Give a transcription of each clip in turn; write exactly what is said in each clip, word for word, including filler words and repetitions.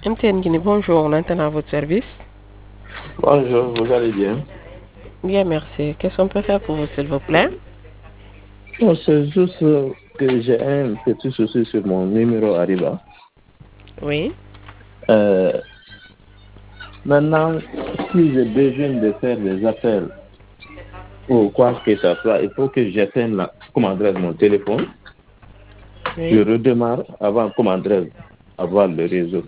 M T N Guinée, bonjour, on entend à votre service. Bonjour, vous allez bien? Bien, merci. Qu'est-ce qu'on peut faire pour vous, s'il vous plaît? Non, c'est juste que j'ai un petit souci sur mon numéro Arriva. Oui. Euh, maintenant, si j'ai besoin de faire des appels ou quoi que ce soit, il faut que j'éteigne la, comment dirais-je, mon téléphone. Je Oui. redémarre avant, comment dirais-je, avoir le réseau.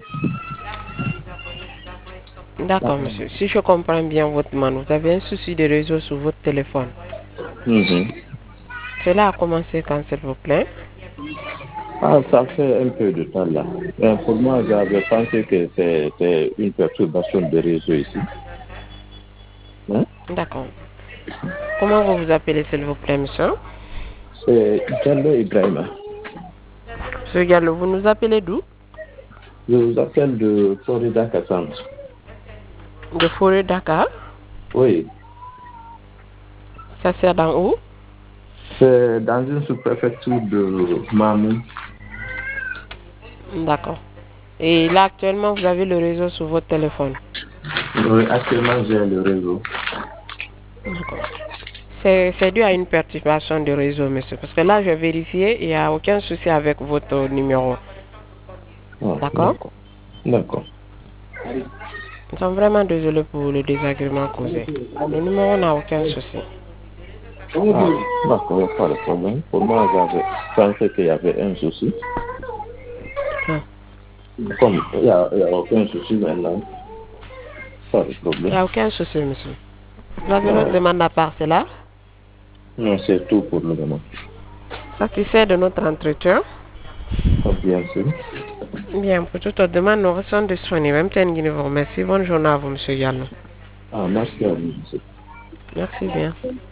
D'accord, monsieur. Si je comprends bien votre demande, vous avez un souci de réseau sur votre téléphone. Mhm. Cela a commencé quand, s'il vous plaît? Ah, ça fait un peu de temps là. Euh, pour moi, j'avais pensé que c'était une perturbation de réseau ici. Hein? D'accord. Comment vous vous appelez, s'il vous plaît, monsieur? C'est Diallo Ibrahima. Monsieur Gallo, vous nous appelez d'où? Je vous appelle de Florida Cassandre. De Forêt Dakar. Oui, Ça sert dans où? c'est dans une sous-préfecture de Mamou. D'accord. Et là, actuellement, vous avez le réseau sur votre téléphone. Oui, actuellement, j'ai le réseau. D'accord. C'est c'est dû à une perturbation de réseau, monsieur. Parce que là, j'ai vérifié, il n'y a aucun souci avec votre numéro. Ah, D'accord? d'accord. D'accord. Nous sommes vraiment désolés pour le désagrément causé. Le numéro n'a aucun souci. Ah, d'accord, pas de problème. Pour moi, j'avais pensé qu'il y avait un souci. Ah, Comme il n'y a, il y a aucun souci maintenant, pas de il n'y problème. a aucun souci, monsieur. Vous avez Ah, l'autre demande à part cela? non, c'est tout pour le moment. Satisfait de notre entretien? Ah, bien sûr. Bien, pour toute autre demande, nous restons disponibles. M T N Guinée vous remercie. Bonne journée à vous, monsieur Yallo. Ah, merci à vous, monsieur. Merci bien.